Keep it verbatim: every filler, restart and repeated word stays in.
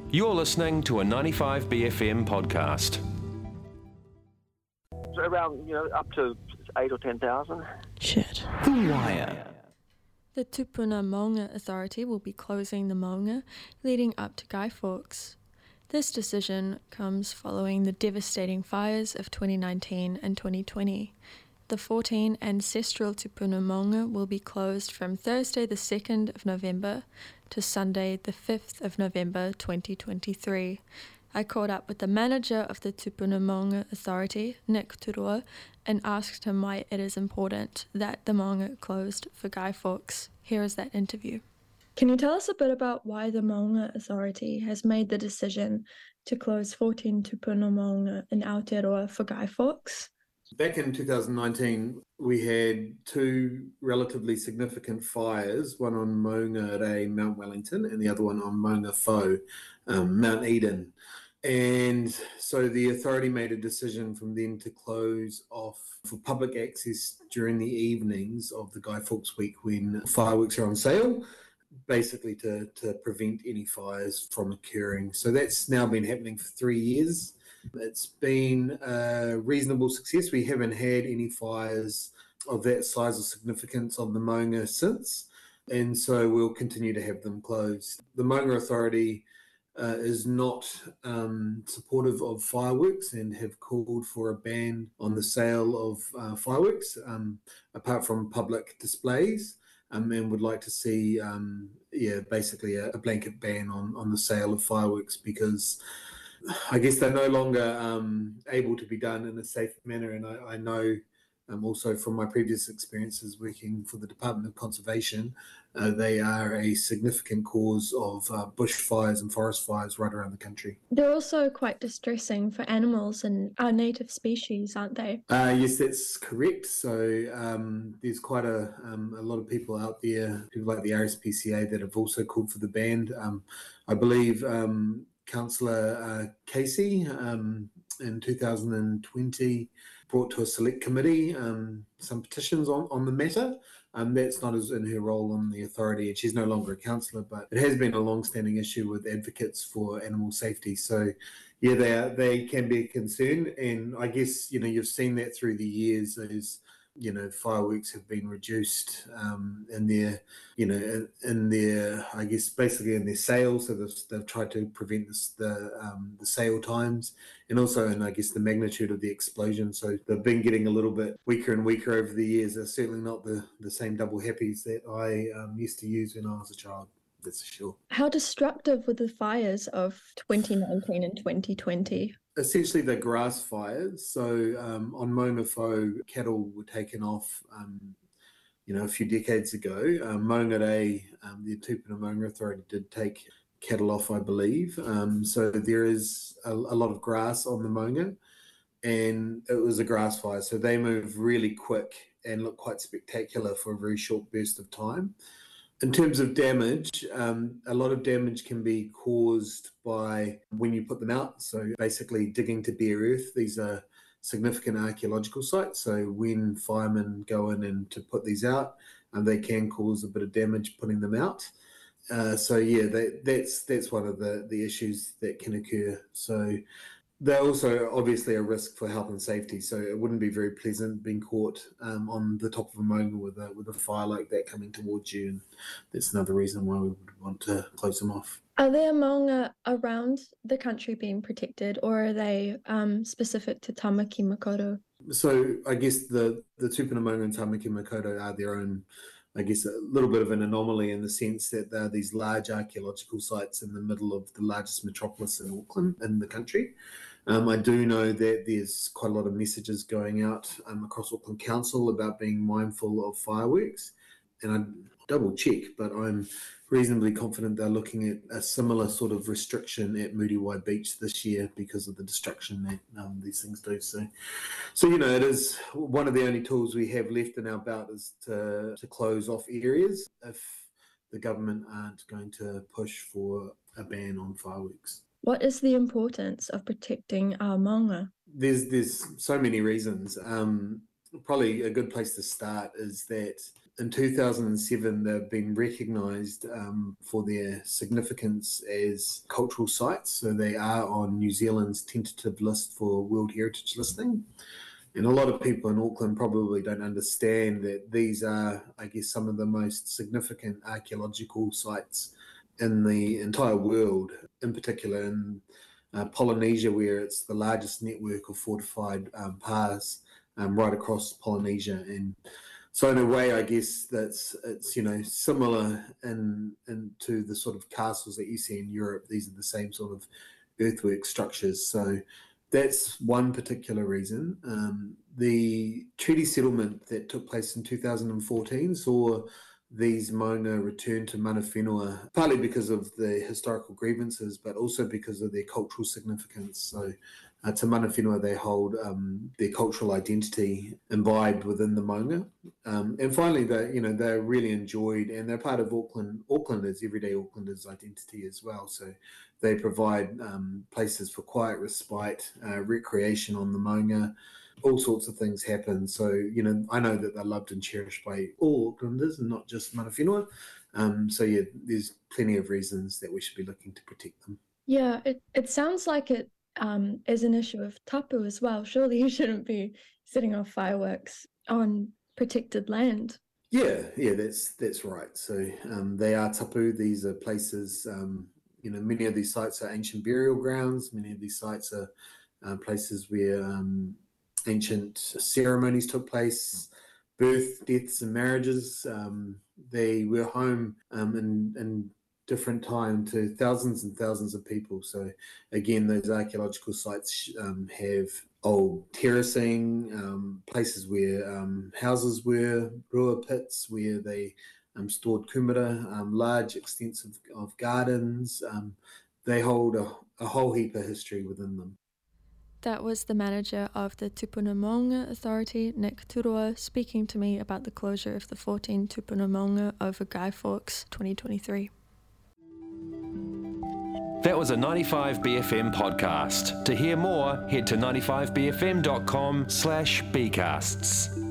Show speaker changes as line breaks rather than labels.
You're listening to a ninety-five B F M podcast.
So around, you know, up to eight or ten thousand.
Shit.
The Wire.
The Tupuna Maunga Authority will be closing the maunga leading up to Guy Fawkes. This decision comes following the devastating fires of twenty nineteen and twenty twenty. The fourteen ancestral Tupuna maunga will be closed from Thursday the second of November to Sunday the fifth of November twenty twenty-three. I caught up with the manager of the Tupuna Maunga Authority, Nick Turua, and asked him why it is important that the maunga closed for Guy Fawkes. Here is that interview. Can you tell us a bit about why the Maunga Authority has made the decision to close fourteen Tupuna maunga in Aotearoa for Guy Fawkes?
Back in two thousand nineteen, we had two relatively significant fires, one on Maunga Mount Wellington and the other one on Maunga Fo, um, Mount Eden. And so the authority made a decision from then to close off for public access during the evenings of the Guy Fawkes week when fireworks are on sale, basically to, to prevent any fires from occurring. So that's now been happening for three years. It's been a reasonable success. We haven't had any fires of that size or significance on the maunga since, and so we'll continue to have them closed. The Maunga Authority uh, is not um, supportive of fireworks and have called for a ban on the sale of uh, fireworks, um, apart from public displays, um, and would like to see, um, yeah, basically a, a blanket ban on, on the sale of fireworks, because I guess they're no longer um, able to be done in a safe manner. And I, I know um, also from my previous experiences working for the Department of Conservation, uh, they are a significant cause of uh, bushfires and forest fires right around the country.
They're also quite distressing for animals and our native species, aren't they?
Uh, yes, that's correct. So um, there's quite a, um, a lot of people out there, people like the R S P C A, that have also called for the ban. Um, I believe um, Councillor uh, Casey um, in two thousand twenty brought to a select committee um, some petitions on, on the matter. Um, that's not as in her role on the authority, and she's no longer a councillor, but it has been a long-standing issue with advocates for animal safety. So yeah, they are, they can be a concern, and I guess, you know, you've seen that through the years. Those, you know, fireworks have been reduced um, in their, you know, in, in their, I guess, basically in their sales. So they've, they've tried to prevent this, the um, the sale times, and also in, I guess, the magnitude of the explosion. So they've been getting a little bit weaker and weaker over the years. They're certainly not the, the same double happies that I um, used to use when I was a child. That's for sure.
How destructive were the fires of twenty nineteen and twenty twenty?
Essentially, the grass fires. So um, on Maunga Fo, cattle were taken off, um, you know, a few decades ago. Um, Maunga um, the Tupuna Maunga Authority did take cattle off, I believe. Um, so there is a, a lot of grass on the maunga, and it was a grass fire. So they move really quick and look quite spectacular for a very short burst of time. In terms of damage, um, a lot of damage can be caused by when you put them out. So basically digging to bare earth. These are significant archaeological sites. So when firemen go in and to put these out, um, they can cause a bit of damage putting them out. Uh, so yeah, that, that's that's one of the, the issues that can occur. So they're also obviously a risk for health and safety, so it wouldn't be very pleasant being caught um, on the top of a maunga with a with a fire like that coming towards you, and that's another reason why we would want to close them off.
Are there maunga around the country being protected, or are they um, specific to Tamaki Makaurau?
So I guess the, the Tupuna maunga and Tamaki Makaurau are their own, I guess, a little bit of an anomaly in the sense that they're these large archaeological sites in the middle of the largest metropolis in Auckland, in the country. Um, I do know that there's quite a lot of messages going out um, across Auckland Council about being mindful of fireworks, and I double check, but I'm reasonably confident they're looking at a similar sort of restriction at Muriwai Beach this year because of the destruction that um, these things do. So, so you know, it is one of the only tools we have left in our belt is to, to close off areas if the government aren't going to push for a ban on fireworks.
What is the importance of protecting our maunga?
There's there's so many reasons. Um, probably a good place to start is that in two thousand seven, they've been recognised um, for their significance as cultural sites. So they are on New Zealand's tentative list for World Heritage listing. And a lot of people in Auckland probably don't understand that these are, I guess, some of the most significant archaeological sites in the entire world, in particular in uh, Polynesia, where it's the largest network of fortified um, paths um, right across Polynesia. And so in a way, I guess that's it's you know similar in into the sort of castles that you see in Europe. These are the same sort of earthwork structures. So that's one particular reason. Um, the treaty settlement that took place in two thousand fourteen saw these Maunga return to Mana Whenua, partly because of the historical grievances, but also because of their cultural significance. So uh, to Mana Whenua, they hold um, their cultural identity imbibed within the Maunga. Um, and finally, they, you know, they're really enjoyed, and they're part of Auckland, Aucklanders, everyday Aucklanders' identity as well. So they provide um, places for quiet respite, uh, recreation on the Maunga. All sorts of things happen. So, you know, I know that they're loved and cherished by all Aucklanders and not just Mana Whenua. Um, so, yeah, there's plenty of reasons that we should be looking to protect them.
Yeah, it, it sounds like it um, is an issue of tapu as well. Surely you shouldn't be setting off fireworks on protected land.
Yeah, yeah, that's that's right. So um, they are tapu. These are places, um, you know, many of these sites are ancient burial grounds. Many of these sites are uh, places where um, ancient ceremonies took place, birth, deaths, and marriages. Um, they were home um, in, in different time to thousands and thousands of people. So again, those archaeological sites um, have old terracing, um, places where um, houses were, rua pits where they um, stored kumara, um, large extents of, of gardens. Um, they hold a, a whole heap of history within them.
That was the manager of the Tupuna Maunga Authority, Nick Turua, speaking to me about the closure of the fourteen Tupuna Maunga over Guy Fawkes twenty twenty-three.
That was a ninety-five B F M podcast. To hear more, head to ninety-five b f m dot com slash bcasts.